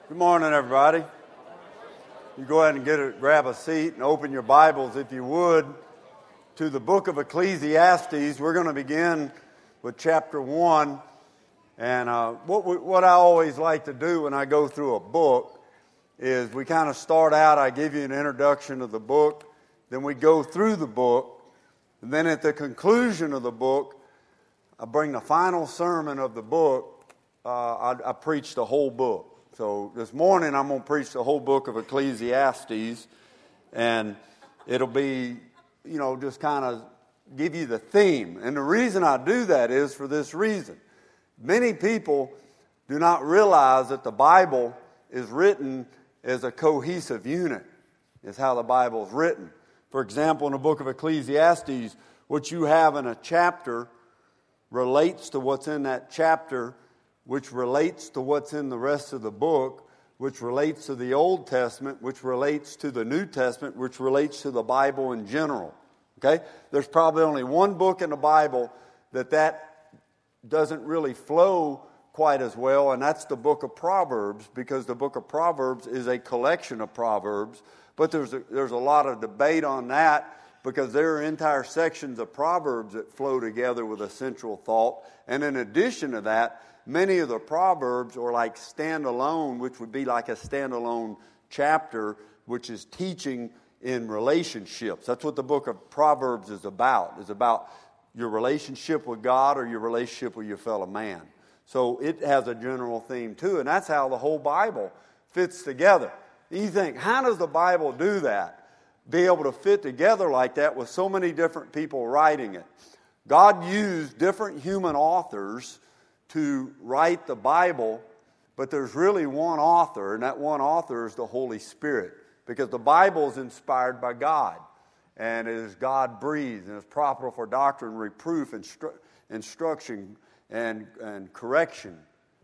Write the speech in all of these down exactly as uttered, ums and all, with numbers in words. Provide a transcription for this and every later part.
Good morning, everybody. You go ahead and get a, grab a seat and open your Bibles, if you would, to the book of Ecclesiastes. We're going to begin with chapter one. And uh, what we, what I always like to do when I go through a book is we kind of start out, I give you an introduction of the book, then we go through the book, and then at the conclusion of the book, I bring the final sermon of the book. Uh, I, I preach the whole book. So this morning I'm going to preach the whole book of Ecclesiastes, and it'll be, you know, just kind of give you the theme. And the reason I do that is for this reason. Many people do not realize that the Bible is written as a cohesive unit, is how the Bible is written. For example, in the book of Ecclesiastes, what you have in a chapter relates to what's in that chapter, which relates to what's in the rest of the book, which relates to the Old Testament, which relates to the New Testament, which relates to the Bible in general. Okay? There's probably only one book in the Bible that that doesn't really flow quite as well, and that's the book of Proverbs, because the book of Proverbs is a collection of Proverbs. But there's a, there's a lot of debate on that, because there are entire sections of Proverbs that flow together with a central thought. And in addition to that, many of the Proverbs are like standalone, which would be like a standalone chapter, which is teaching in relationships. That's what the book of Proverbs is about. It's about your relationship with God or your relationship with your fellow man. So it has a general theme too, and that's how the whole Bible fits together. You think, how does the Bible do that? Be able to fit together like that with so many different people writing it. God used different human authors to write the Bible, but there's really one author, and that one author is the Holy Spirit, because the Bible is inspired by God, and it is God-breathed, and it's proper for doctrine, reproof, instru- instruction, and, and correction,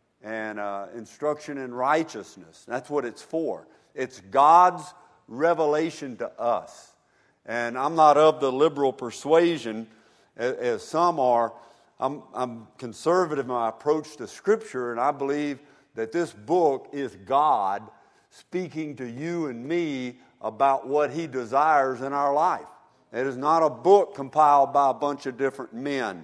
and uh, instruction in righteousness. That's what it's for. It's God's revelation to us. And I'm not of the liberal persuasion, as, as some are. I'm, I'm conservative in my approach to Scripture, and I believe that this book is God speaking to you and me about what He desires in our life. It is not a book compiled by a bunch of different men,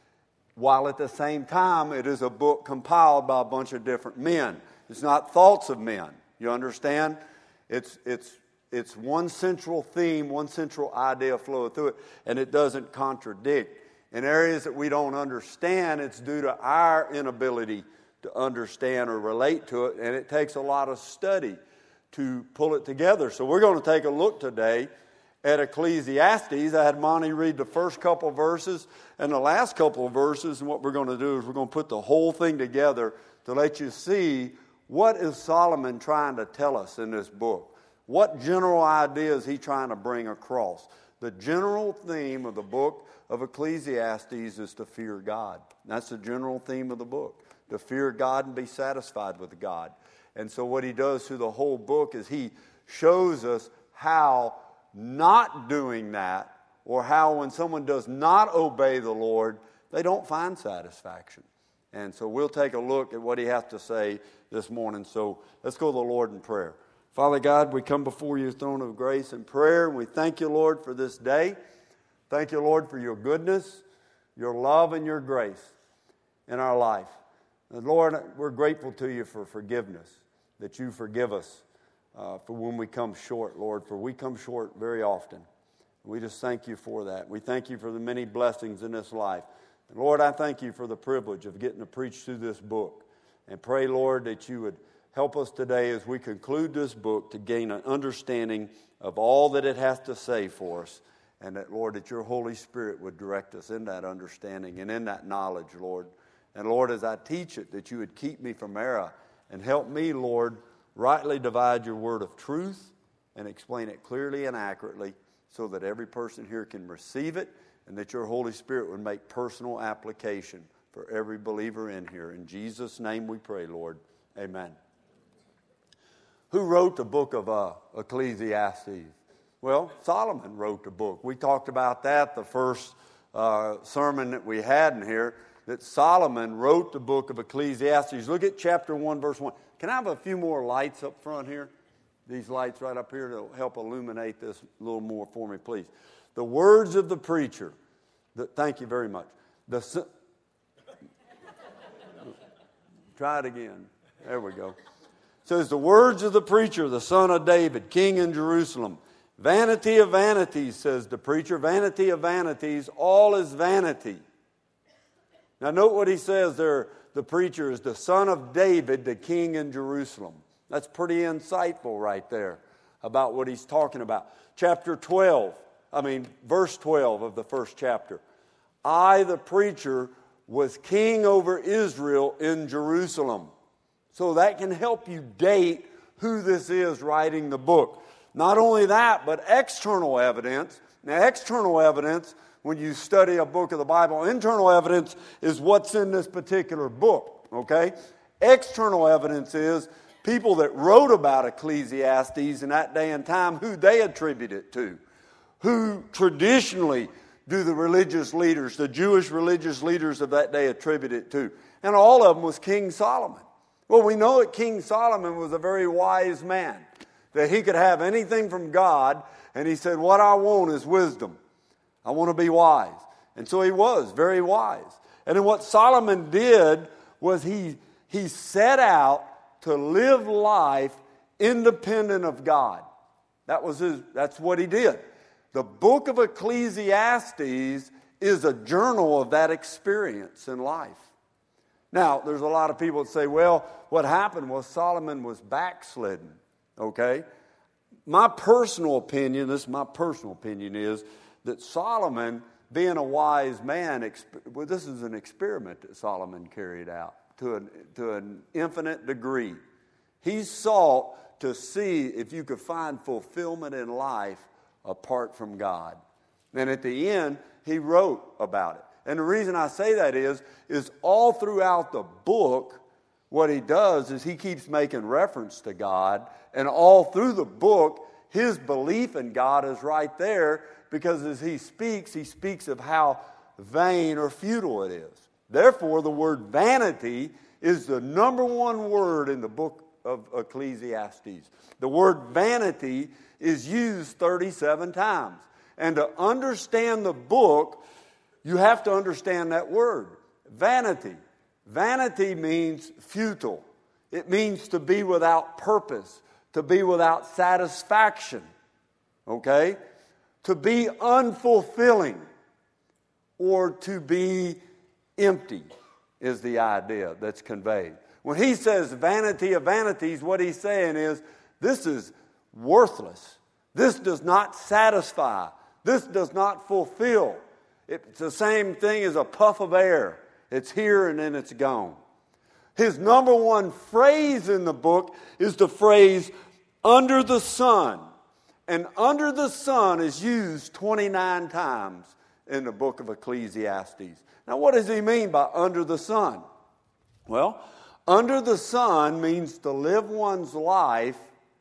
while at the same time it is a book compiled by a bunch of different men. It's not thoughts of men. You understand? It's it's it's one central theme, one central idea flowing through it, and it doesn't contradict. In areas that we don't understand, it's due to our inability to understand or relate to it, and it takes a lot of study to pull it together. So we're going to take a look today at Ecclesiastes. I had Monty read the first couple of verses and the last couple of verses, and what we're going to do is we're going to put the whole thing together to let you see what is Solomon trying to tell us in this book. What general idea is he trying to bring across? The general theme of the book of Ecclesiastes is to fear God. That's the general theme of the book, to fear God and be satisfied with God. And so what he does through the whole book is he shows us how not doing that, or how when someone does not obey the Lord, they don't find satisfaction. And so we'll take a look at what he has to say this morning. So let's go to the Lord in prayer. Father God, we come before your throne of grace in prayer, and we thank you, Lord, for this day. Thank you, Lord, for your goodness, your love, and your grace in our life. And Lord, we're grateful to you for forgiveness, that you forgive us uh, for when we come short, Lord, for we come short very often. We just thank you for that. We thank you for the many blessings in this life. And Lord, I thank you for the privilege of getting to preach through this book. And pray, Lord, that you would help us today as we conclude this book to gain an understanding of all that it has to say for us. And that, Lord, that your Holy Spirit would direct us in that understanding and in that knowledge, Lord. And, Lord, as I teach it, that you would keep me from error and help me, Lord, rightly divide your word of truth and explain it clearly and accurately so that every person here can receive it, and that your Holy Spirit would make personal application for every believer in here. In Jesus' name we pray, Lord. Amen. Who wrote the book of uh, Ecclesiastes? Well, Solomon wrote the book. We talked about that the first uh, sermon that we had in here, that Solomon wrote the book of Ecclesiastes. Look at chapter one, verse one. Can I have a few more lights up front here? These lights right up here to help illuminate this a little more for me, please. The words of the preacher. The, thank you very much. The Try it again. There we go. It says, the words of the preacher, the son of David, king in Jerusalem. Vanity of vanities, says the preacher. Vanity of vanities, all is vanity. Now note what he says there. The preacher is the son of David, the king in Jerusalem. That's pretty insightful right there about what he's talking about. Chapter twelve, I mean, verse twelve of the first chapter. I, the preacher, was king over Israel in Jerusalem. So that can help you date who this is writing the book. Not only that, but external evidence. Now, external evidence, when you study a book of the Bible, internal evidence is what's in this particular book, okay? External evidence is people that wrote about Ecclesiastes in that day and time, who they attribute it to, who traditionally do the religious leaders, the Jewish religious leaders of that day attribute it to. And all of them was King Solomon. Well, we know that King Solomon was a very wise man, that he could have anything from God, and he said, what I want is wisdom. I want to be wise. And so he was very wise. And then what Solomon did was he, he set out to live life independent of God. That was his, that's what he did. The book of Ecclesiastes is a journal of that experience in life. Now, there's a lot of people that say, well, what happened was Solomon was backslidden, okay? My personal opinion, this is my personal opinion, is that Solomon, being a wise man, well, this is an experiment that Solomon carried out to an, to an infinite degree. He sought to see if you could find fulfillment in life apart from God. And at the end, he wrote about it. And the reason I say that is, is all throughout the book, what he does is he keeps making reference to God. And all through the book, his belief in God is right there, because as he speaks, he speaks of how vain or futile it is. Therefore, the word vanity is the number one word in the book of Ecclesiastes. The word vanity is used thirty-seven times. And to understand the book, you have to understand that word, vanity. Vanity means futile. It means to be without purpose, to be without satisfaction, okay? To be unfulfilling or to be empty is the idea that's conveyed. When he says vanity of vanities, what he's saying is this is worthless. This does not satisfy. This does not fulfill. It's the same thing as a puff of air. It's here and then it's gone. His number one phrase in the book is the phrase, under the sun. And under the sun is used twenty-nine times in the book of Ecclesiastes. Now, what does he mean by under the sun? Well, under the sun means to live one's life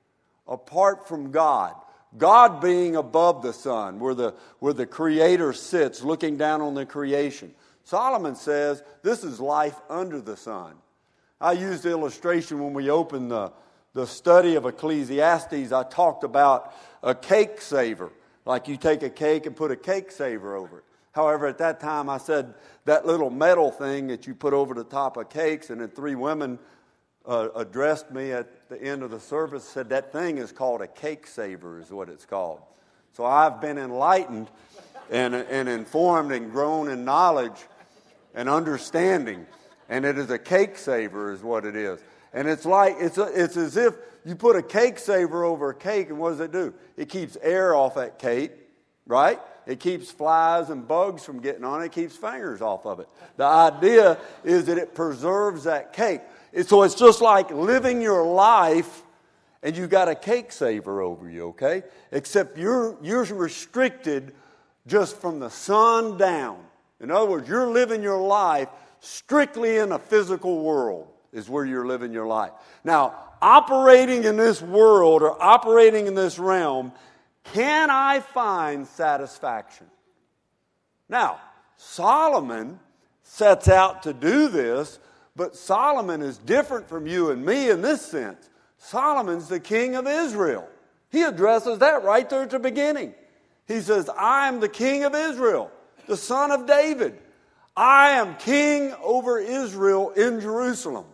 apart from God. God being above the sun, where the, where the Creator sits looking down on the creation. Solomon says this is life under the sun. I used the illustration when we opened the, the study of Ecclesiastes. I talked about a cake saver, like you take a cake and put a cake saver over it. However, at that time I said that little metal thing that you put over the top of cakes, and then three women uh, addressed me at the end of the service, said that thing is called a cake saver is what it's called. So I've been enlightened and, and informed and grown in knowledge and understanding, and it is a cake saver is what it is. And it's like, it's, a, it's as if you put a cake saver over a cake, and what does it do? It keeps air off that cake, right? It keeps flies and bugs from getting on it. It keeps fingers off of it. The idea is that it preserves that cake. So it's just like living your life and you got a cake saver over you, okay? Except you're, you're restricted just from the sun down. In other words, you're living your life strictly in a physical world is where you're living your life. Now, operating in this world or operating in this realm, can I find satisfaction? Now, Solomon sets out to do this, But Solomon is different from you and me in this sense. Solomon's the king of Israel. He addresses that right there at the beginning. He says, I am the king of Israel, the son of David. I am king over Israel in Jerusalem.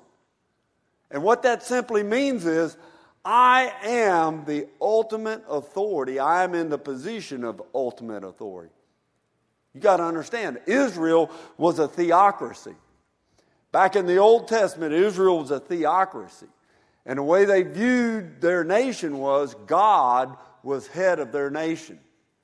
And what that simply means is, I am the ultimate authority. I am in the position of ultimate authority. You got to understand, Israel was a theocracy. Back in the Old Testament, Israel was a theocracy. And the way they viewed their nation was God was head of their nation.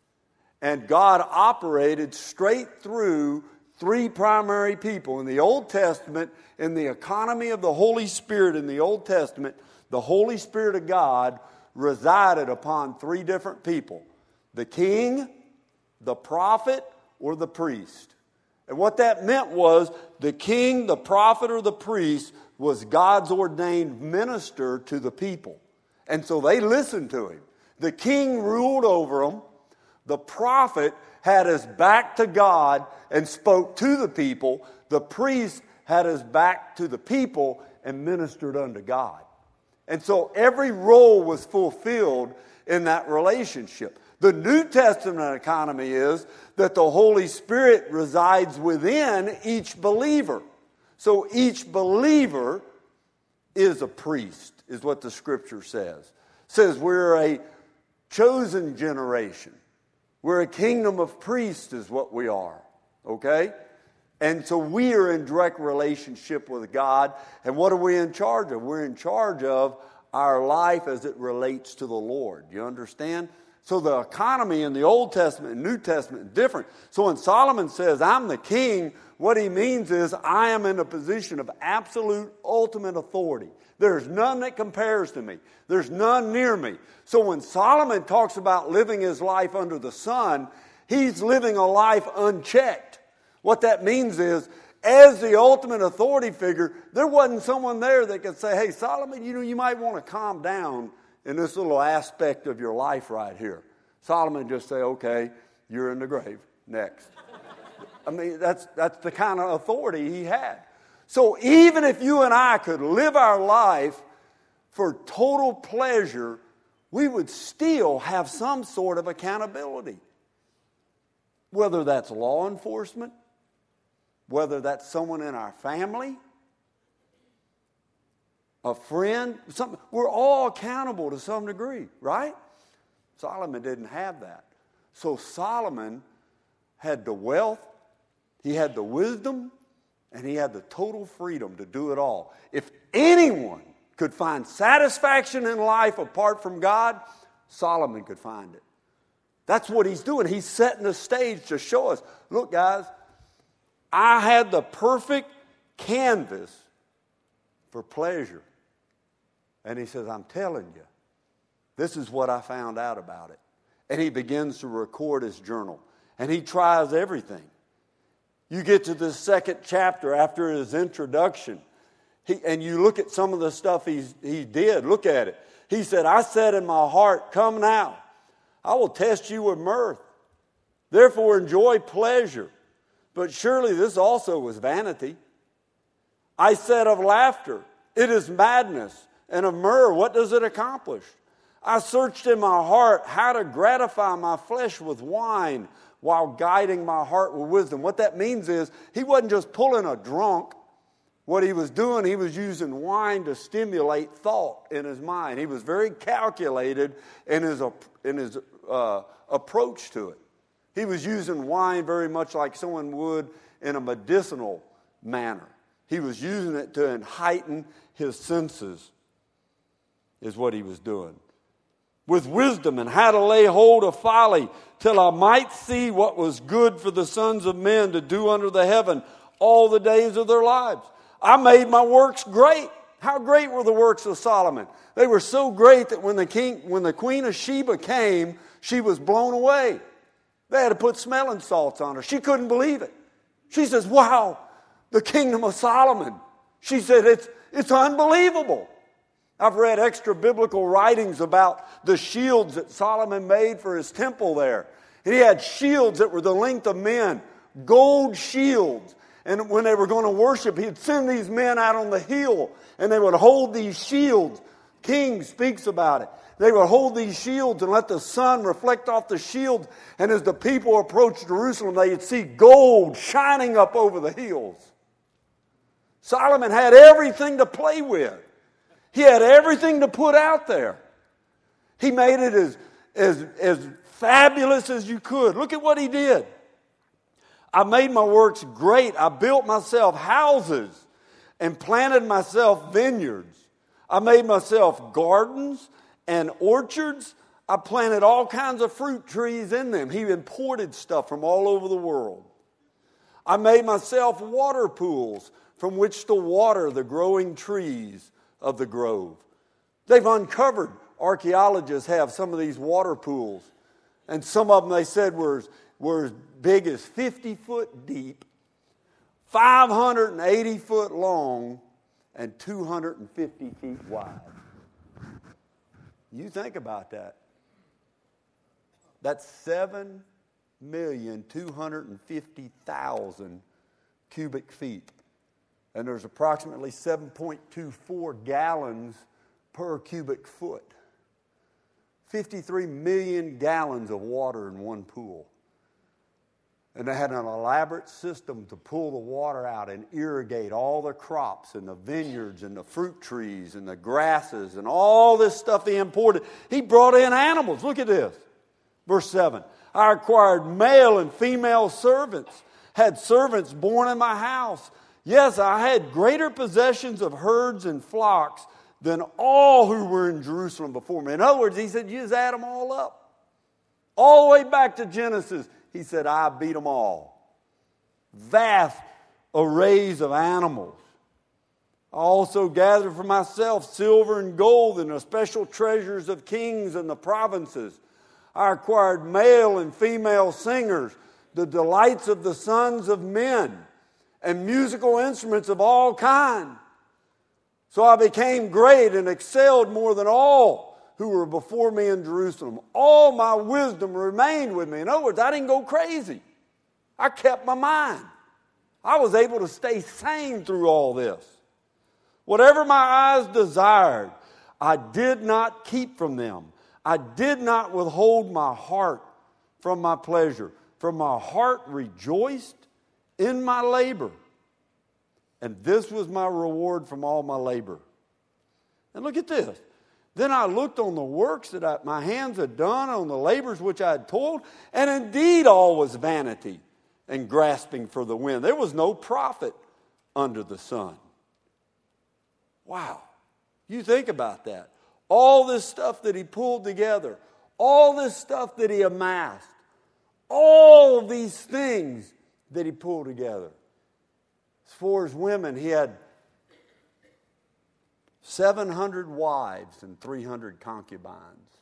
And God operated straight through three primary people. In the Old Testament, in the economy of the Holy Spirit in the Old Testament, the Holy Spirit of God resided upon three different people: the king, the prophet, or the priest. And what that meant was the king, the prophet, or the priest was God's ordained minister to the people. And so they listened to him. The king ruled over them. The prophet had his back to God and spoke to the people. The priest had his back to the people and ministered unto God. And so every role was fulfilled in that relationship. The New Testament economy is that the Holy Spirit resides within each believer. So each believer is a priest, is what the Scripture says. It says we're a chosen generation. We're a kingdom of priests is what we are. Okay? And so we are in direct relationship with God. And what are we in charge of? We're in charge of our life as it relates to the Lord. You understand? So the economy in the Old Testament and New Testament is different. So when Solomon says, I'm the king, what he means is I am in a position of absolute ultimate authority. There's none that compares to me. There's none near me. So when Solomon talks about living his life under the sun, he's living a life unchecked. What that means is, as the ultimate authority figure, there wasn't someone there that could say, hey, Solomon, you know, you might want to calm down in this little aspect of your life right here. Solomon just say, okay, you're in the grave. Next. I mean, that's that's the kind of authority he had. So even if you and I could live our life for total pleasure, we would still have some sort of accountability. Whether that's law enforcement, whether that's someone in our family, a friend, something, we're all accountable to some degree, right? Solomon didn't have that. So Solomon had the wealth, he had the wisdom, and he had the total freedom to do it all. If anyone could find satisfaction in life apart from God, Solomon could find it. That's what he's doing. He's setting the stage to show us, look guys, I had the perfect canvas for pleasure. And he says, I'm telling you, this is what I found out about it. And he begins to record his journal. And he tries everything. You get to the second chapter after his introduction, he, and you look at some of the stuff he's, he did. Look at it. He said, I said in my heart, come now, I will test you with mirth. Therefore enjoy pleasure. But surely this also was vanity. I said of laughter, it is madness. And of myrrh, what does it accomplish? I searched in my heart how to gratify my flesh with wine while guiding my heart with wisdom. What that means is he wasn't just pulling a drunk. What he was doing, he was using wine to stimulate thought in his mind. He was very calculated in his, in his uh, approach to it. He was using wine very much like someone would in a medicinal manner. He was using it to heighten his senses, is what he was doing. With wisdom and how to lay hold of folly, till I might see what was good for the sons of men to do under the heaven all the days of their lives. I made my works great. How great were the works of Solomon? They were so great that when the king, when the queen of Sheba came, she was blown away. They had to put smelling salts on her. She couldn't believe it. She says, wow, the kingdom of Solomon. She said, it's, it's unbelievable. I've read extra biblical writings about the shields that Solomon made for his temple there. And he had shields that were the length of men, gold shields. And when they were going to worship, he'd send these men out on the hill, and they would hold these shields. King speaks about it. They would hold these shields and let the sun reflect off the shields. And as the people approached Jerusalem, they'd see gold shining up over the hills. Solomon had everything to play with. He had everything to put out there. He made it as, as, as fabulous as you could. Look at what he did. I made my works great. I built myself houses and planted myself vineyards. I made myself gardens and orchards. I planted all kinds of fruit trees in them. He imported stuff from all over the world. I made myself water pools from which to water the growing trees of the grove. They've uncovered, archaeologists have some of these water pools. And some of them they said were, were as big as fifty foot deep, five hundred eighty foot long, and two hundred fifty feet wide. You think about that. That's seven million two hundred fifty thousand cubic feet. And there's approximately seven point two four gallons per cubic foot. fifty-three million gallons of water in one pool. And they had an elaborate system to pull the water out and irrigate all the crops and the vineyards and the fruit trees and the grasses and all this stuff he imported. He brought in animals. Look at this. Verse seven. I acquired male and female servants, had servants born in my house. Yes, I had greater possessions of herds and flocks than all who were in Jerusalem before me. In other words, he said, you just add them all up. All the way back to Genesis, he said, I beat them all. Vast arrays of animals. I also gathered for myself silver and gold and the special treasures of kings and the provinces. I acquired male and female singers, the delights of the sons of men, and musical instruments of all kinds. So I became great and excelled more than all who were before me in Jerusalem. All my wisdom remained with me. In other words, I didn't go crazy. I kept my mind. I was able to stay sane through all this. Whatever my eyes desired, I did not keep from them. I did not withhold my heart from my pleasure. For my heart rejoiced in my labor. And this was my reward from all my labor. And look at this. Then I looked on the works that I, my hands had done, on the labors which I had toiled, and indeed all was vanity and grasping for the wind. There was no profit under the sun. Wow. You think about that. All this stuff that he pulled together, all this stuff that he amassed, all of these things that he pulled together. As far as women, he had seven hundred wives and three hundred concubines.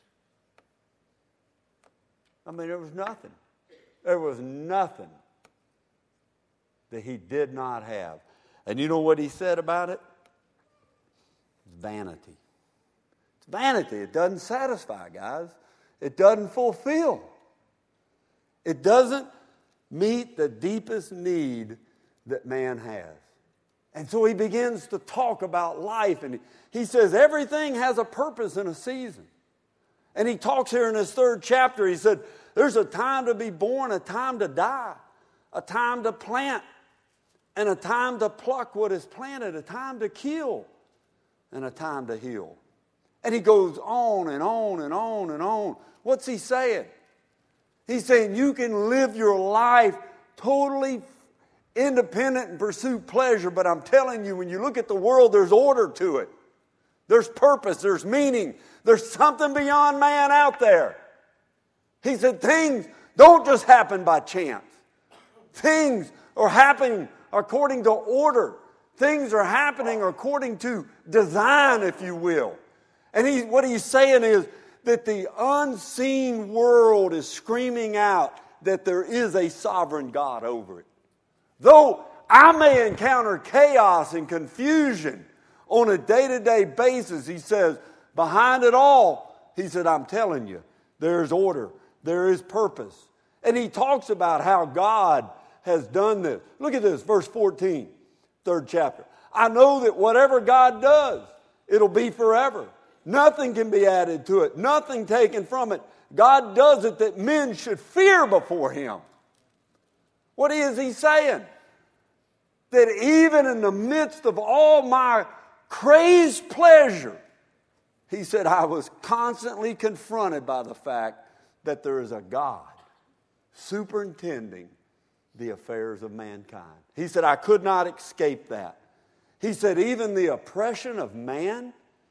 I mean, there was nothing. There was nothing that he did not have. And you know what he said about it? It's vanity. It's vanity. It doesn't satisfy, guys. It doesn't fulfill. It doesn't meet the deepest need that man has. And so he begins to talk about life, and he says everything has a purpose and a season. And he talks here in his third chapter, he said, there's a time to be born, a time to die, a time to plant, and a time to pluck what is planted, a time to kill, and a time to heal. And he goes on and on and on and on. What's he saying? He's saying you can live your life totally independent and pursue pleasure, but I'm telling you, when you look at the world, there's order to it. There's purpose, there's meaning, there's something beyond man out there. He said things don't just happen by chance. Things are happening according to order. Things are happening according to design, if you will. And he, what he's saying is that the unseen world is screaming out that there is a sovereign God over it. Though I may encounter chaos and confusion on a day-to-day basis, he says, behind it all, he said, I'm telling you, there is order, there is purpose. And he talks about how God has done this. Look at this, verse fourteen, third chapter. I know that whatever God does, it'll be forever. Nothing can be added to it, nothing taken from it. God does it that men should fear before him. What is he saying? That even in the midst of all my crazed pleasure, he said, I was constantly confronted by the fact that there is a God superintending the affairs of mankind. He said, I could not escape that. He said, even the oppression of man,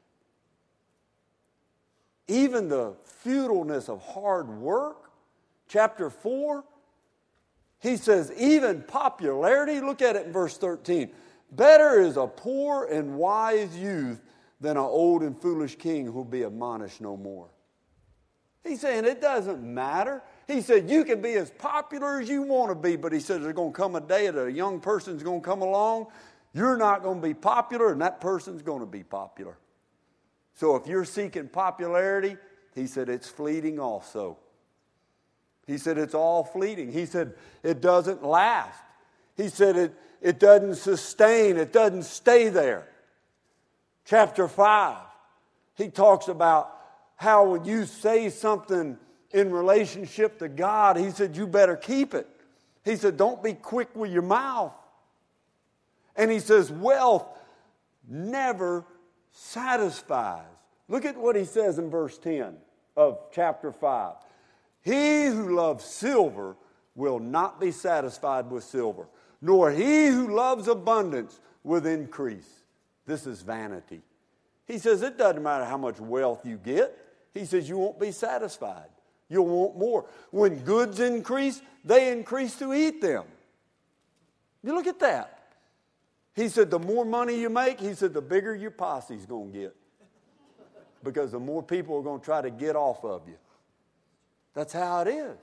even the futileness of hard work, chapter four, he says, even popularity, look at it in verse thirteen. Better is a poor and wise youth than an old and foolish king who'll be admonished no more. He's saying it doesn't matter. He said you can be as popular as you want to be, but he said there's going to come a day that a young person's going to come along. You're not going to be popular, and that person's going to be popular. So if you're seeking popularity, he said it's fleeting also. He said it's all fleeting. He said it doesn't last. He said it, it doesn't sustain. It doesn't stay there. Chapter five, he talks about how when you say something in relationship to God, he said you better keep it. He said don't be quick with your mouth. And he says wealth never satisfies. Look at what he says in verse ten of chapter five. He who loves silver will not be satisfied with silver, nor he who loves abundance with increase. This is vanity. He says it doesn't matter how much wealth you get. He says you won't be satisfied. You'll want more. When goods increase, they increase to eat them. You look at that. He said the more money you make, he said the bigger your posse's going to get. Because the more people are going to try to get off of you. That's how it is.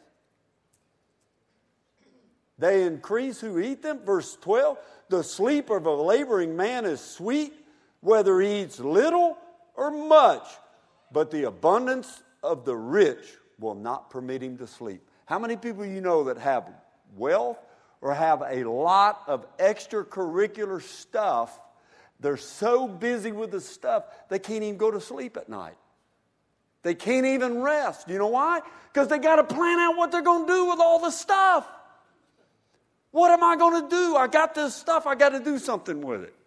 They increase who eat them. Verse twelve, the sleep of a laboring man is sweet, whether he eats little or much. But the abundance of the rich will not permit him to sleep. How many people you know that have wealth or have a lot of extracurricular stuff? They're so busy with the stuff, they can't even go to sleep at night. They can't even rest. You know why? Because they got to plan out what they're going to do with all the stuff. What am I going to do? I got this stuff. I got to do something with it.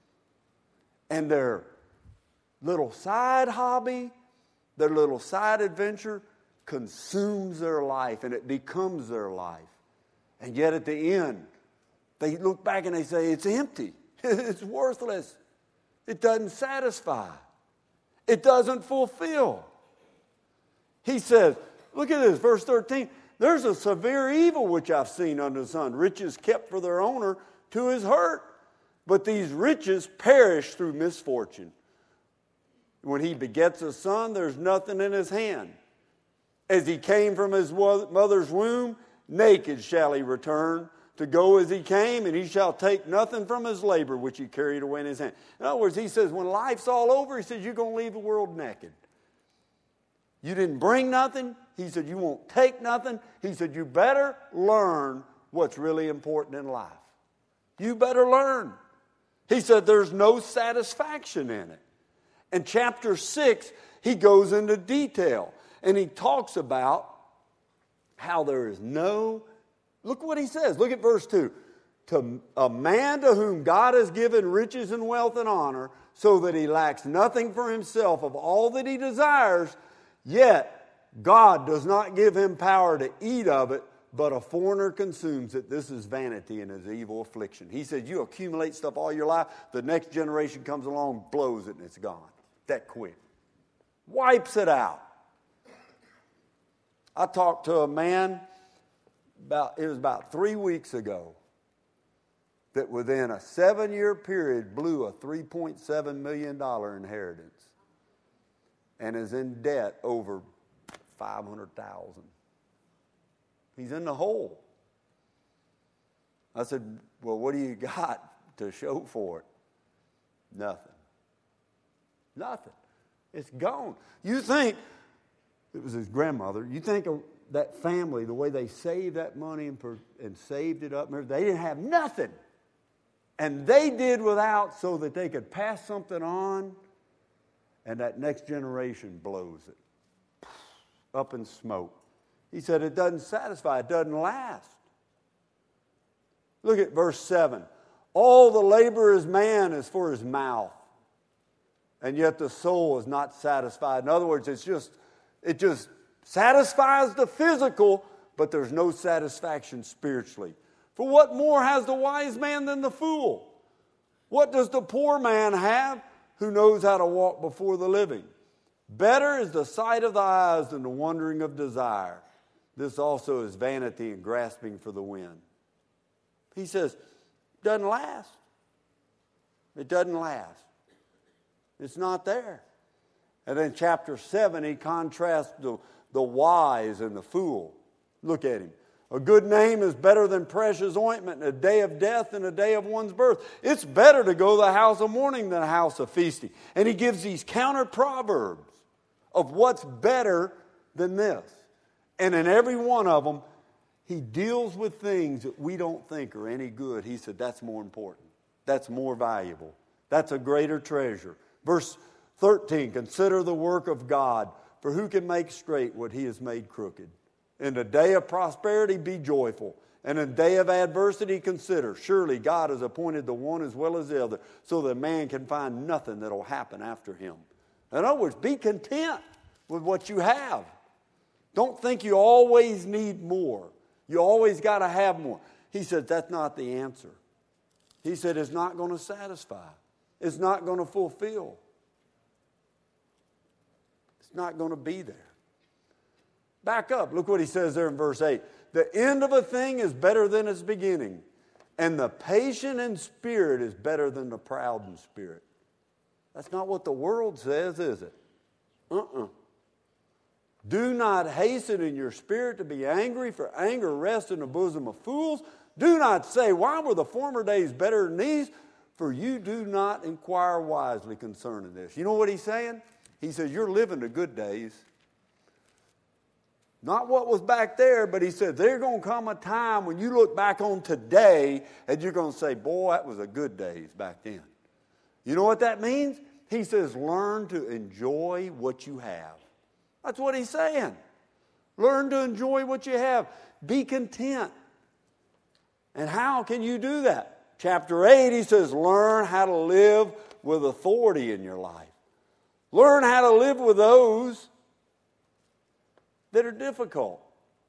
And their little side hobby, their little side adventure consumes their life, and it becomes their life. And yet at the end, they look back and they say, it's empty. It's worthless. It doesn't satisfy. It doesn't fulfill. He says, look at this, verse thirteen. There's a severe evil which I've seen under the sun. Riches kept for their owner to his hurt. But these riches perish through misfortune. When he begets a son, there's nothing in his hand. As he came from his mother's womb, naked shall he return, to go as he came, and he shall take nothing from his labor which he carried away in his hand. In other words, he says, when life's all over, he says, you're going to leave the world naked. You didn't bring nothing. He said, you won't take nothing. He said, you better learn what's really important in life. You better learn. He said, there's no satisfaction in it. In chapter six, he goes into detail, and he talks about how there is no, look what he says. Look at verse two. To a man to whom God has given riches and wealth and honor, so that he lacks nothing for himself of all that he desires, yet God does not give him power to eat of it, but a foreigner consumes it. This is vanity and his evil affliction. He said, you accumulate stuff all your life, the next generation comes along, blows it, and it's gone. That quick. Wipes it out. I talked to a man, about it was about three weeks ago, that within a seven-year period blew a three point seven million dollars inheritance and is in debt over five hundred thousand dollars. He's in the hole. I said, well, what do you got to show for it? Nothing. Nothing. It's gone. You think, it was his grandmother, you think that family, the way they saved that money and, per, and saved it up, they didn't have nothing. And they did without so that they could pass something on, and that next generation blows it up in smoke. He said it doesn't satisfy, it doesn't last. Look at verse seven. All the labor of man is for his mouth, and yet the soul is not satisfied. In other words, it's just, it just satisfies the physical, but there's no satisfaction spiritually. For what more has the wise man than the fool? What does the poor man have who knows how to walk before the living? Better is the sight of the eyes than the wandering of desire. This also is vanity and grasping for the wind. He says, it doesn't last. It doesn't last. It's not there. And then chapter seven, he contrasts the, the wise and the fool. Look at him. A good name is better than precious ointment, a day of death and a day of one's birth. It's better to go to the house of mourning than a house of feasting. And he gives these counter proverbs of what's better than this. And in every one of them, he deals with things that we don't think are any good. He said, that's more important. That's more valuable. That's a greater treasure. Verse thirteen, consider the work of God, for who can make straight what he has made crooked? In the day of prosperity, be joyful. And in the day of adversity, consider. Surely God has appointed the one as well as the other, so that man can find nothing that will happen after him. In other words, be content with what you have. Don't think you always need more. You always got to have more. He said that's not the answer. He said it's not going to satisfy. It's not going to fulfill. It's not going to be there. Back up. Look what he says there in verse eight. The end of a thing is better than its beginning, and the patient in spirit is better than the proud in spirit. That's not what the world says, is it? Uh-uh. Do not hasten in your spirit to be angry, for anger rests in the bosom of fools. Do not say, why were the former days better than these? For you do not inquire wisely concerning this. You know what he's saying? He says, you're living the good days. Not what was back there, but he said, there's going to come a time when you look back on today and you're going to say, boy, that was a good days back then. You know what that means? He says, learn to enjoy what you have. That's what he's saying. Learn to enjoy what you have. Be content. And how can you do that? Chapter eight, he says, learn how to live with authority in your life. Learn how to live with those that are difficult.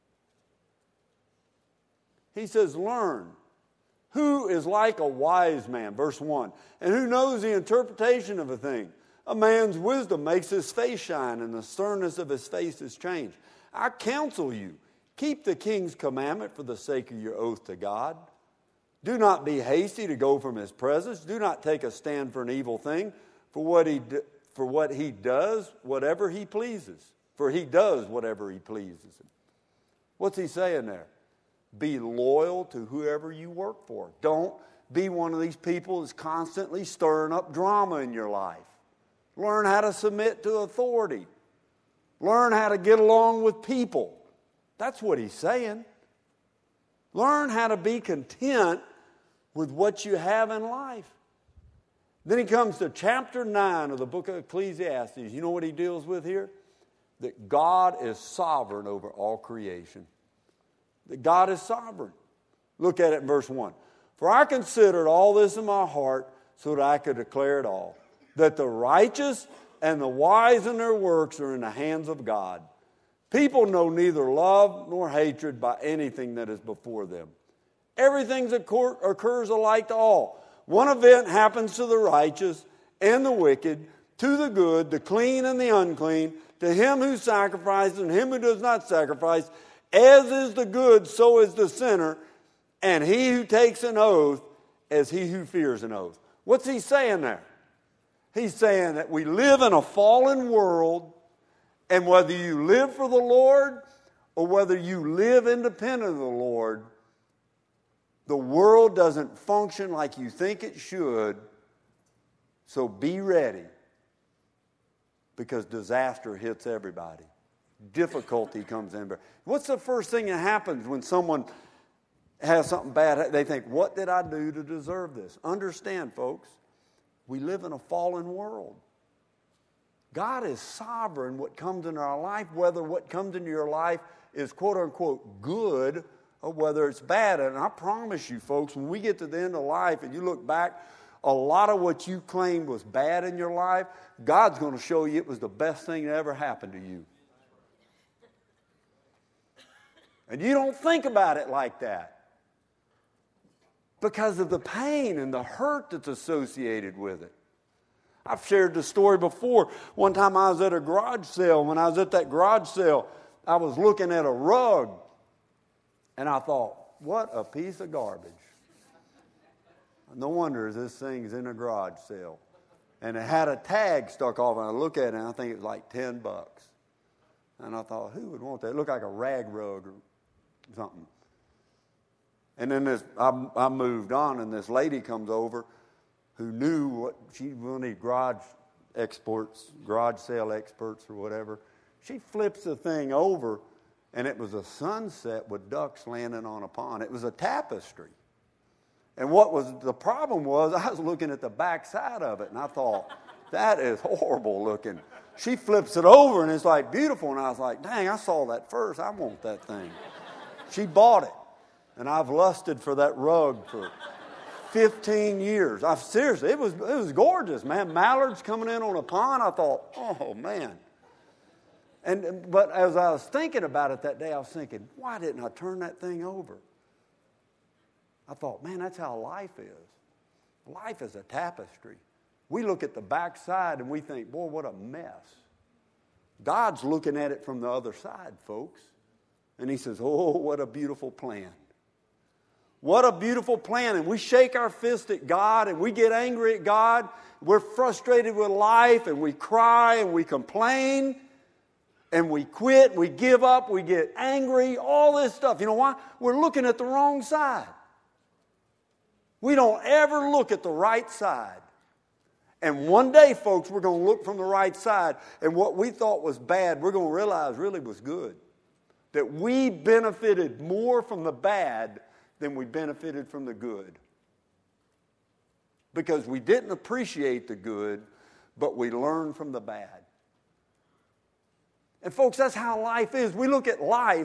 He says, learn. Who is like a wise man? Verse one. And who knows the interpretation of a thing? A man's wisdom makes his face shine, and the sternness of his face is changed. I counsel you, keep the king's commandment for the sake of your oath to God. Do not be hasty to go from his presence. Do not take a stand for an evil thing, for what he do, for what he does, whatever he pleases. For he does whatever he pleases. What's he saying there? Be loyal to whoever you work for. Don't be one of these people that's constantly stirring up drama in your life. Learn how to submit to authority. Learn how to get along with people. That's what he's saying. Learn how to be content with what you have in life. Then he comes to chapter nine of the book of Ecclesiastes. You know what he deals with here? That God is sovereign over all creation. That God is sovereign. Look at it in verse one. For I considered all this in my heart so that I could declare it all. That the righteous and the wise in their works are in the hands of God. People know neither love nor hatred by anything that is before them. Everything occurs alike to all. One event happens to the righteous and the wicked, to the good, the clean and the unclean, to him who sacrifices and him who does not sacrifice. As is the good, so is the sinner, and he who takes an oath as he who fears an oath. What's he saying there? He's saying that we live in a fallen world, and whether you live for the Lord or whether you live independent of the Lord, the world doesn't function like you think it should, so be ready, because disaster hits everybody. difficulty comes in. What's the first thing that happens when someone has something bad? They think, what did I do to deserve this? Understand, folks, we live in a fallen world. God is sovereign what comes into our life, whether what comes into your life is quote-unquote good or whether it's bad. And I promise you, folks, when we get to the end of life and you look back, a lot of what you claimed was bad in your life, God's going to show you it was the best thing that ever happened to you. And you don't think about it like that because of the pain and the hurt that's associated with it. I've shared the story before. One time I was at a garage sale. When I was at that garage sale, I was looking at a rug, and I thought, what a piece of garbage. No wonder this thing's in a garage sale. And it had a tag stuck off, and I look at it, and I think it was like ten bucks. And I thought, who would want that? It looked like a rag rug or something. And then this, I, I moved on, and this lady comes over who knew what, she one of these garage experts, garage sale experts or whatever. She flips the thing over, and it was a sunset with ducks landing on a pond. It was a tapestry. And what was the problem was I was looking at the back side of it, and I thought, that is horrible looking. She flips it over, and it's like beautiful, and I was like, dang, I saw that first. I want that thing. She bought it, and I've lusted for that rug for fifteen years. I seriously, it was it was gorgeous, man. Mallards coming in on a pond. I thought, oh man. And but as I was thinking about it that day, I was thinking, why didn't I turn that thing over? I thought, man, that's how life is. Life is a tapestry. We look at the back side and we think, boy, what a mess. God's looking at it from the other side, folks. And he says, oh, what a beautiful plan. What a beautiful plan. And we shake our fist at God and we get angry at God. We're frustrated with life and we cry and we complain and we quit, we give up, we get angry, all this stuff. You know why? We're looking at the wrong side. We don't ever look at the right side. And one day, folks, we're going to look from the right side, and what we thought was bad, we're going to realize really was good. That we benefited more from the bad than we benefited from the good. Because we didn't appreciate the good, but we learned from the bad. And folks, that's how life is. We look at life,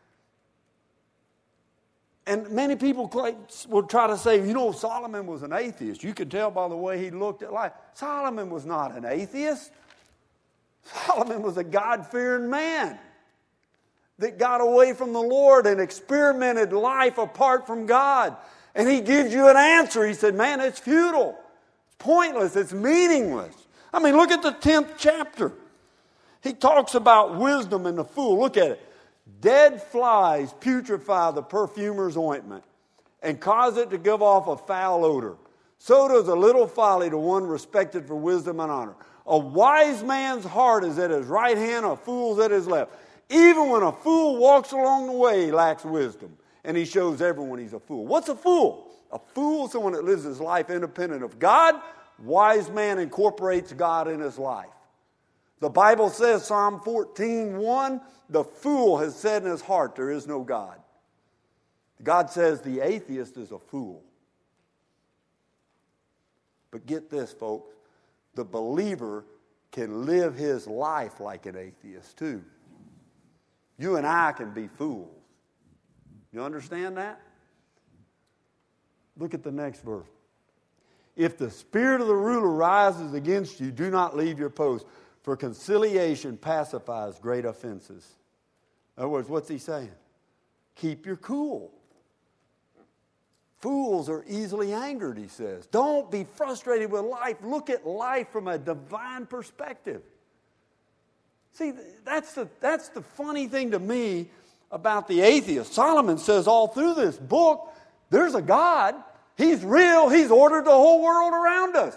and many people will try to say, you know, Solomon was an atheist. You could tell by the way he looked at life. Solomon was not an atheist. Solomon was a God-fearing man that got away from the Lord and experimented life apart from God. And he gives you an answer. He said, man, it's futile. It's pointless. It's meaningless. I mean, look at the tenth chapter. He talks about wisdom and the fool. Look at it. Dead flies putrefy the perfumer's ointment and cause it to give off a foul odor. So does a little folly to one respected for wisdom and honor. A wise man's heart is at his right hand, a fool's at his left. Even when a fool walks along the way, he lacks wisdom, and he shows everyone he's a fool. What's a fool? A fool is someone that lives his life independent of God. Wise man incorporates God in his life. The Bible says, Psalm fourteen one, the fool has said in his heart, there is no God. God says the atheist is a fool. But get this, folks, the believer can live his life like an atheist too. You and I can be fools. You understand that? Look at the next verse. If the spirit of the ruler rises against you, do not leave your post, for conciliation pacifies great offenses. In other words, what's he saying? Keep your cool. Fools are easily angered, he says. Don't be frustrated with life. Look at life from a divine perspective. See, that's the, that's the funny thing to me about the atheist. Solomon says all through this book, there's a God. He's real. He's ordered the whole world around us.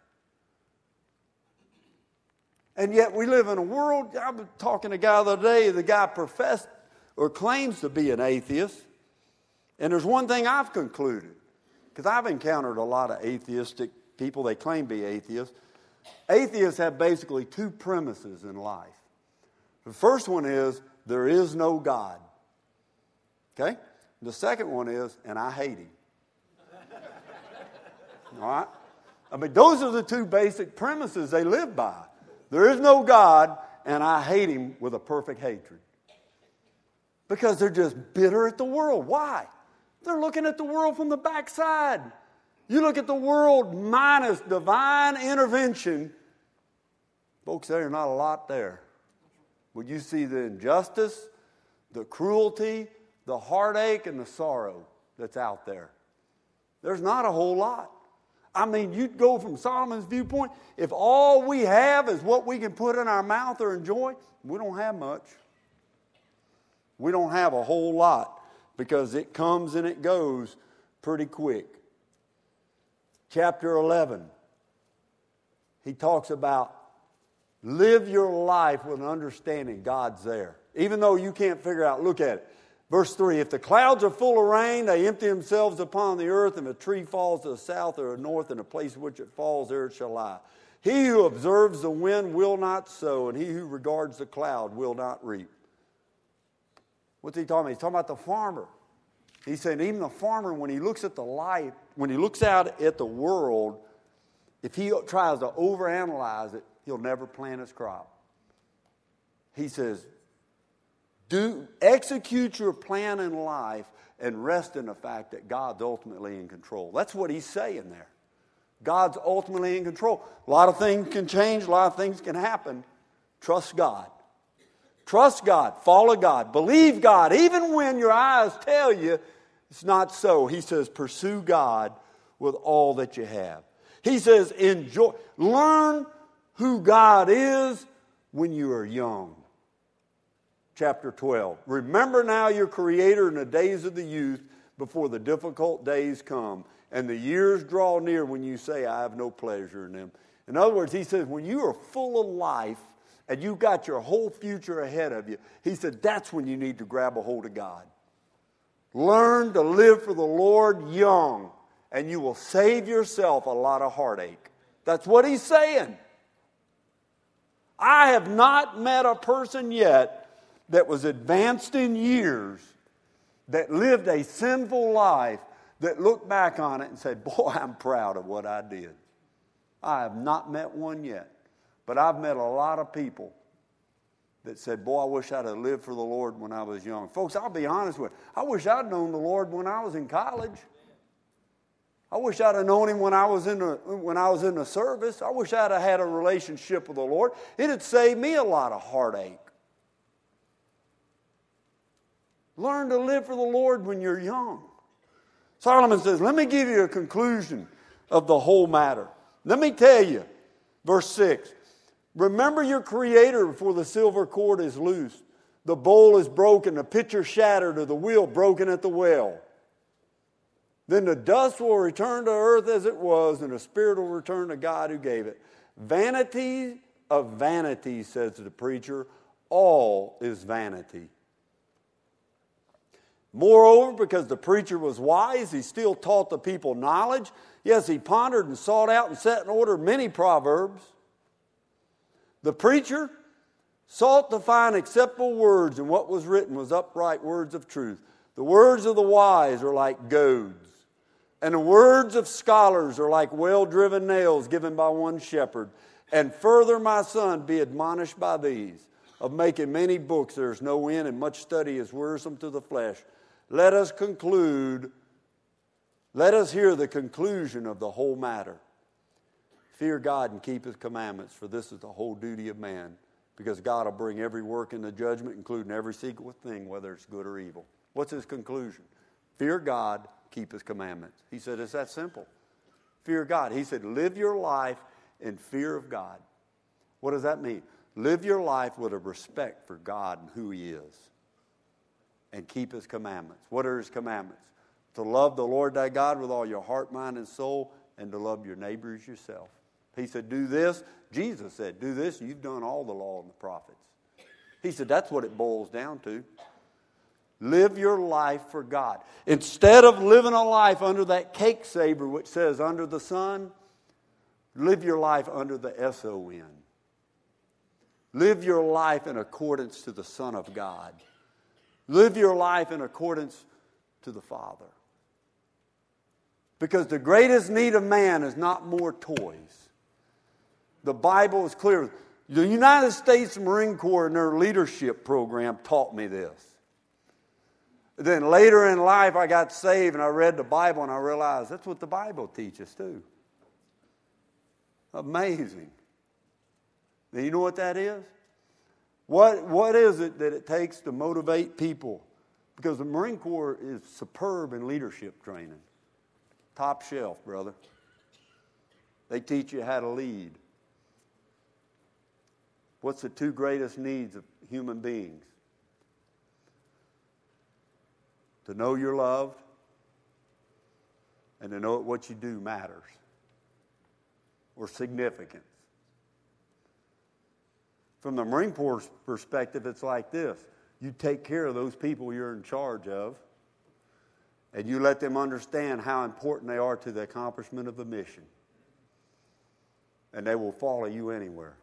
And yet we live in a world, I was talking to a guy the other day, the guy professed or claims to be an atheist. And there's one thing I've concluded, because I've encountered a lot of atheistic people, they claim to be atheists. Atheists have basically two premises in life. The first one is, there is no God. Okay? The second one is, and I hate him. All right? I mean, those are the two basic premises they live by. There is no God, and I hate him with a perfect hatred. Because they're just bitter at the world. Why? They're looking at the world from the backside. You look at the world minus divine intervention, folks, there's not a lot there. When you see the injustice, the cruelty, the heartache, and the sorrow that's out there, there's not a whole lot. I mean, you'd go from Solomon's viewpoint, if all we have is what we can put in our mouth or enjoy, we don't have much. We don't have a whole lot because it comes and it goes pretty quick. Chapter eleven, he talks about live your life with an understanding God's there. Even though you can't figure out, look at it. Verse three, if the clouds are full of rain, they empty themselves upon the earth, and a tree falls to the south or the north, and the place in which it falls, there it shall lie. He who observes the wind will not sow, and he who regards the cloud will not reap. What's he talking about? He's talking about the farmer. He said even the farmer, when he looks at the life, when he looks out at the world, if he tries to overanalyze it, he'll never plant his crop. He says, do execute your plan in life and rest in the fact that God's ultimately in control. That's what he's saying there. God's ultimately in control. A lot of things can change. A lot of things can happen. Trust God. Trust God. Follow God. Believe God. Even when your eyes tell you it's not so. He says, pursue God with all that you have. He says, enjoy. Learn who God is when you are young. Chapter twelve. Remember now your Creator in the days of the youth before the difficult days come and the years draw near when you say, I have no pleasure in them. In other words, he says, when you are full of life and you've got your whole future ahead of you, he said, that's when you need to grab a hold of God. Learn to live for the Lord young, and you will save yourself a lot of heartache. That's what he's saying. I have not met a person yet that was advanced in years, that lived a sinful life, that looked back on it and said, boy, I'm proud of what I did. I have not met one yet. But I've met a lot of people that said, boy, I wish I'd have lived for the Lord when I was young. Folks, I'll be honest with you. I wish I'd known the Lord when I was in college. I wish I'd have known him when I was in the, when I was in the service. I wish I'd have had a relationship with the Lord. It had saved me a lot of heartache. Learn to live for the Lord when you're young. Solomon says, let me give you a conclusion of the whole matter. Let me tell you, verse six, remember your Creator before the silver cord is loosed, the bowl is broken, the pitcher shattered, or the wheel broken at the well. Then the dust will return to earth as it was, and the spirit will return to God who gave it. Vanity of vanities, says the preacher, all is vanity. Moreover, because the preacher was wise, he still taught the people knowledge. Yes, he pondered and sought out and set in order many proverbs. The preacher sought to find acceptable words, and what was written was upright words of truth. The words of the wise are like goads, and the words of scholars are like well-driven nails given by one shepherd. And further, my son, be admonished by these. Of making many books there is no end, and much study is wearisome to the flesh. Let us conclude, let us hear the conclusion of the whole matter. Fear God and keep his commandments, for this is the whole duty of man. Because God will bring every work into judgment, including every secret thing, whether it's good or evil. What's his conclusion? Fear God, keep his commandments. He said it's that simple. Fear God. He said live your life in fear of God. What does that mean? Live your life with a respect for God and who he is. And keep his commandments. What are his commandments? To love the Lord thy God with all your heart, mind, and soul, and to love your neighbor as yourself. He said, do this. Jesus said, do this, and you've done all the law and the prophets. He said, that's what it boils down to. Live your life for God. Instead of living a life under that cake saber which says under the sun, live your life under the S O N. Live your life in accordance to the Son of God. Live your life in accordance to the Father. Because the greatest need of man is not more toys. The Bible is clear. The United States Marine Corps in their leadership program taught me this. Then later in life I got saved and I read the Bible and I realized that's what the Bible teaches too. Amazing. Now you know what that is? What, what is it that it takes to motivate people? Because the Marine Corps is superb in leadership training. Top shelf, brother. They teach you how to lead. What's the two greatest needs of human beings? To know you're loved and to know that what you do matters or significance. From the Marine Corps perspective, it's like this. You take care of those people you're in charge of, and you let them understand how important they are to the accomplishment of the mission. And they will follow you anywhere.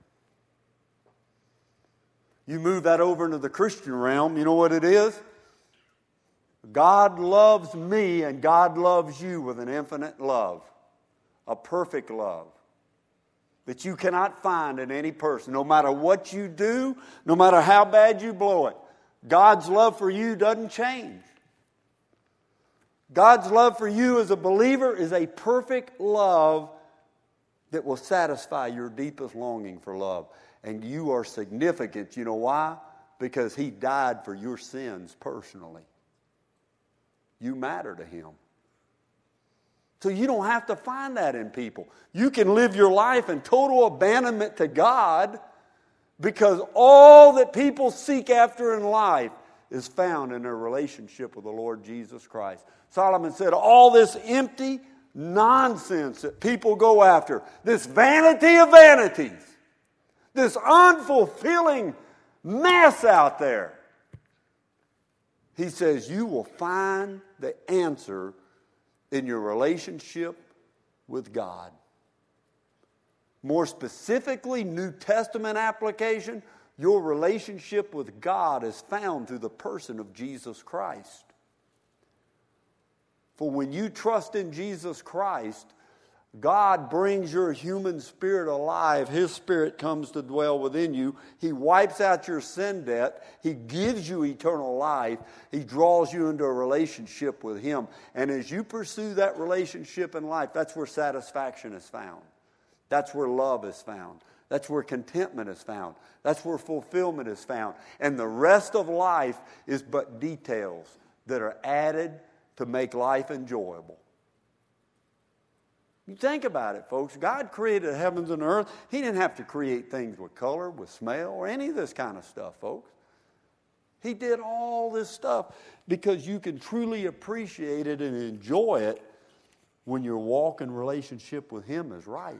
You move that over into the Christian realm, you know what it is? God loves me and God loves you with an infinite love, a perfect love that you cannot find in any person. No matter what you do, no matter how bad you blow it, God's love for you doesn't change. God's love for you as a believer is a perfect love that will satisfy your deepest longing for love. And you are significant. You know why? Because He died for your sins personally. You matter to Him. So you don't have to find that in people. You can live your life in total abandonment to God because all that people seek after in life is found in their relationship with the Lord Jesus Christ. Solomon said, all this empty nonsense that people go after, this vanity of vanities, this unfulfilling mess out there, he says you will find the answer in your relationship with God. More specifically, New Testament application, your relationship with God is found through the person of Jesus Christ. For when you trust in Jesus Christ, God brings your human spirit alive. His Spirit comes to dwell within you. He wipes out your sin debt. He gives you eternal life. He draws you into a relationship with Him. And as you pursue that relationship in life, that's where satisfaction is found. That's where love is found. That's where contentment is found. That's where fulfillment is found. And the rest of life is but details that are added to make life enjoyable. You think about it, folks. God created the heavens and the earth. He didn't have to create things with color, with smell, or any of this kind of stuff, folks. He did all this stuff because you can truly appreciate it and enjoy it when your walk in relationship with Him is right.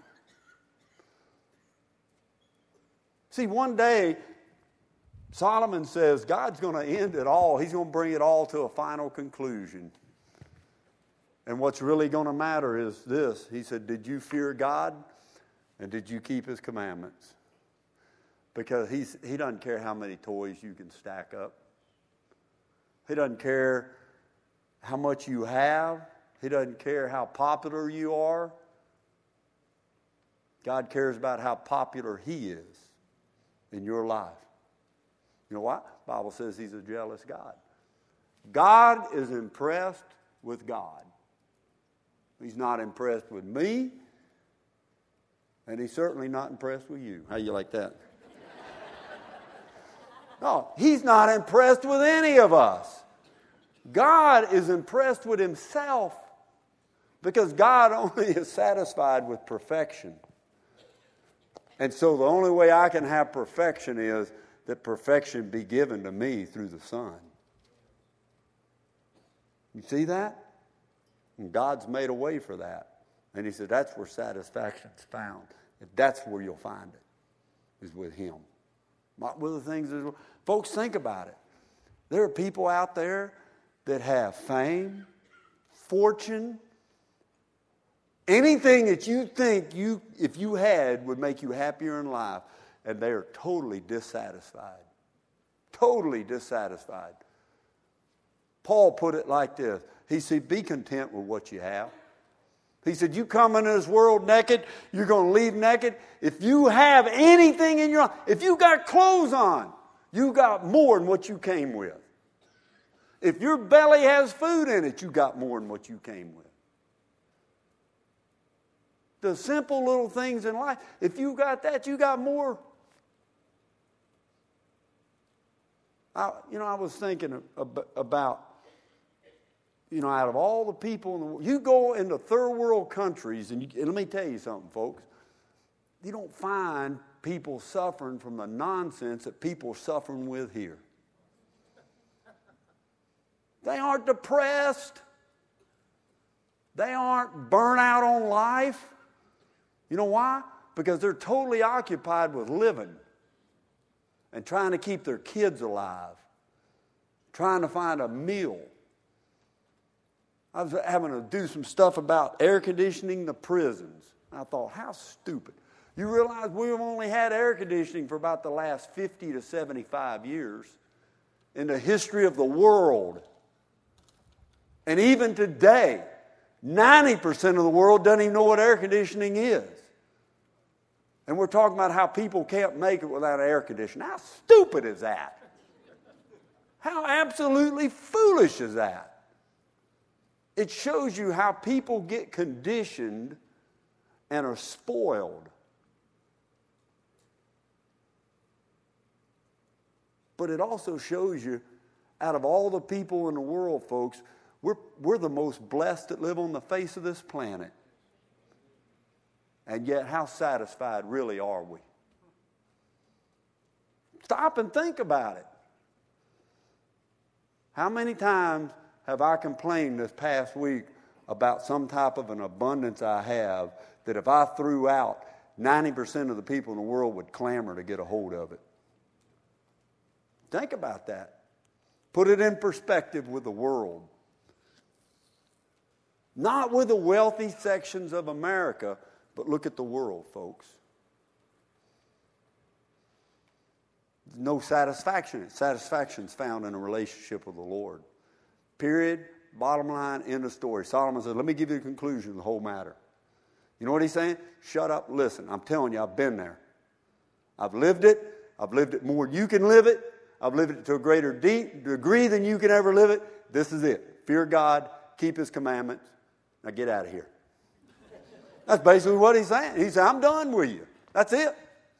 See, one day, Solomon says God's going to end it all. He's going to bring it all to a final conclusion. And what's really going to matter is this. He said, did you fear God and did you keep His commandments? Because he's, He doesn't care how many toys you can stack up. He doesn't care how much you have. He doesn't care how popular you are. God cares about how popular He is in your life. You know what? The Bible says He's a jealous God. God is impressed with God. He's not impressed with me, and He's certainly not impressed with you. How you like that? No, He's not impressed with any of us. God is impressed with Himself because God only is satisfied with perfection. And so the only way I can have perfection is that perfection be given to me through the Son. You see that? And God's made a way for that. And He said that's where satisfaction's found. That's where you'll find it, is with Him. Not with the things that... Folks, think about it. There are people out there that have fame, fortune, anything that you think you, if you had would make you happier in life. and they are totally dissatisfied. Totally dissatisfied. Paul put it like this. He said, be content with what you have. He said, you come into this world naked, you're going to leave naked. If you have anything in your life, if you got clothes on, you got more than what you came with. If your belly has food in it, you got more than what you came with. The simple little things in life, if you got that, you got more. I, you know, I was thinking about, you know, out of all the people in the world, you go into third world countries, and, you, and let me tell you something, folks. You don't find people suffering from the nonsense that people are suffering with here. They aren't depressed. They aren't burnt out on life. You know why? Because they're totally occupied with living and trying to keep their kids alive, trying to find a meal. I was having to do some stuff about air conditioning the prisons. I thought, how stupid. You realize we've only had air conditioning for about the last fifty to seventy-five years in the history of the world. And even today, ninety percent of the world doesn't even know what air conditioning is. And we're talking about how people can't make it without air conditioning. How stupid is that? How absolutely foolish is that? It shows you how people get conditioned and are spoiled. But it also shows you, out of all the people in the world, folks, we're, we're the most blessed that live on the face of this planet. And yet, how satisfied really are we? Stop and think about it. How many times have I complained this past week about some type of an abundance I have that if I threw out, ninety percent of the people in the world would clamor to get a hold of it? Think about that. Put it in perspective with the world. Not with the wealthy sections of America, but look at the world, folks. No satisfaction. Satisfaction is found in a relationship with the Lord. Period. Bottom line, end of story. Solomon said, let me give you the conclusion of the whole matter. You know what he's saying? Shut up, listen. I'm telling you, I've been there. I've lived it. I've lived it more than you can live it. I've lived it to a greater de- degree than you can ever live it. This is it. Fear God, keep His commandments. Now get out of here. That's basically what he's saying. He said, I'm done with you. That's it.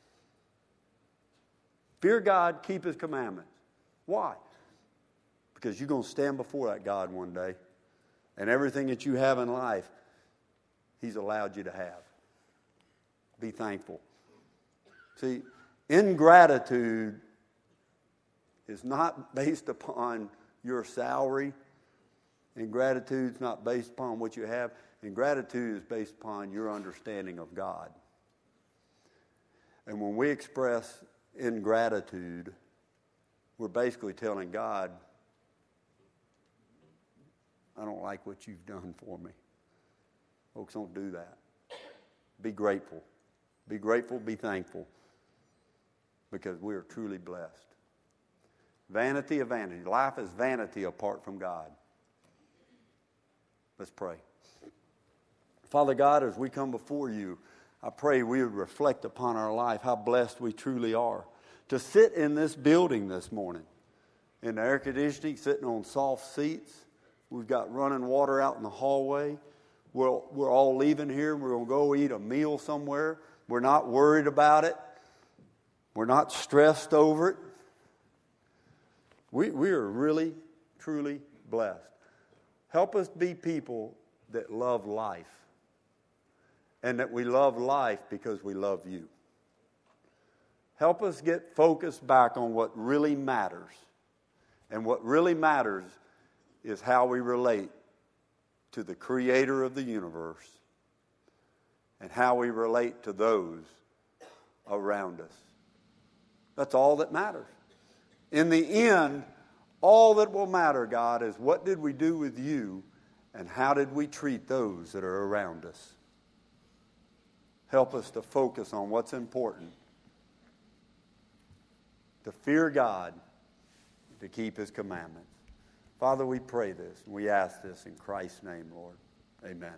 Fear God, keep His commandments. Why? Because you're going to stand before that God one day, and everything that you have in life, He's allowed you to have. Be thankful. See, ingratitude is not based upon your salary. Ingratitude is not based upon what you have. Ingratitude is based upon your understanding of God. And when we express ingratitude, we're basically telling God, I don't like what you've done for me. Folks, don't do that. Be grateful. Be grateful, be thankful, because we are truly blessed. Vanity of vanity. Life is vanity apart from God. Let's pray. Father God, as we come before you, I pray we would reflect upon our life how blessed we truly are to sit in this building this morning, in the air conditioning, sitting on soft seats. We've got running water out in the hallway. We're, we're all leaving here. We're going to go eat a meal somewhere. We're not worried about it. We're not stressed over it. We, we are really, truly blessed. Help us be people that love life, and that we love life because we love you. Help us get focused back on what really matters. And what really matters is how we relate to the Creator of the universe and how we relate to those around us. That's all that matters. In the end, all that will matter, God, is what did we do with you and how did we treat those that are around us. Help us to focus on what's important to fear God, to keep His commandments. Father, we pray this, and we ask this in Christ's name, Lord. Amen.